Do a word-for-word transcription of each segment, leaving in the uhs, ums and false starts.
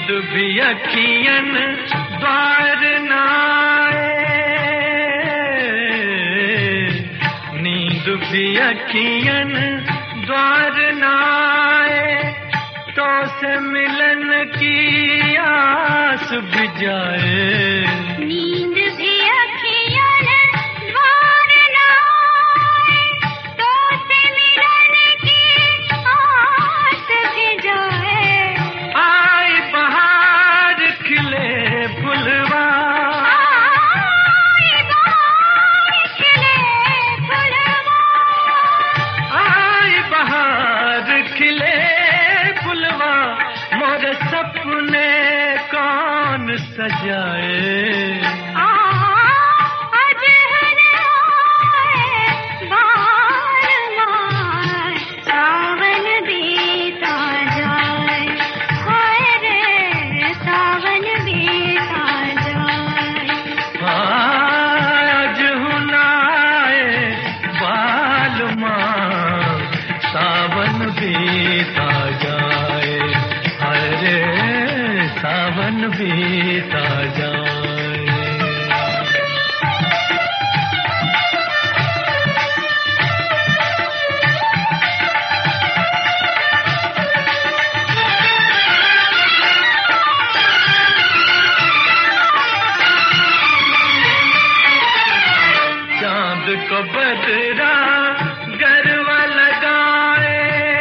नींद भी अखियन द्वार नाए, नींद भी अखियन द्वार नाए, तो से मिलन की आस भी जाए। नींद भी अखियन द्वार नाए, तो से मिलन की आस भी जाए। आई बहार खिले फुलवा, आई बहार खिले फुलवा, आई बहार खिले फुलवा, मोर सपने कौन सजाए। सावन बीता जाए, हरे सावन बीता जाए। चांद को बदरा गरवा लगाए,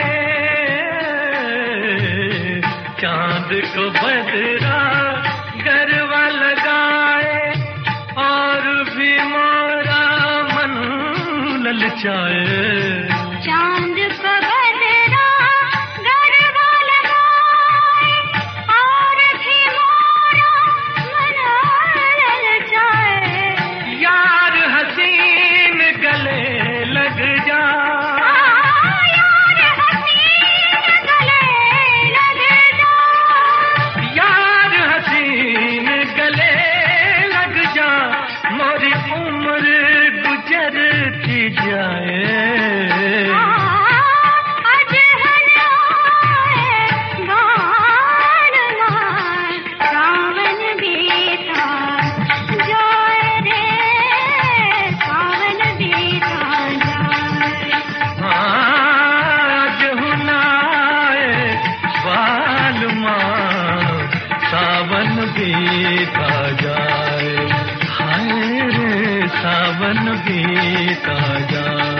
चांद को बदरा गरवा लगाए, और भी मोरा मन ललचाए। चांद को बदरा गरवा लगाए, और भी मोरा मन ललचाए। यार हसीन गले लग जा, यार हसीन गले लग जा, यार हसीन गले लग जा, मोरी उम्र गुजरती जाए। सावन बीता जाए, हाय रे सावन बीता जाए।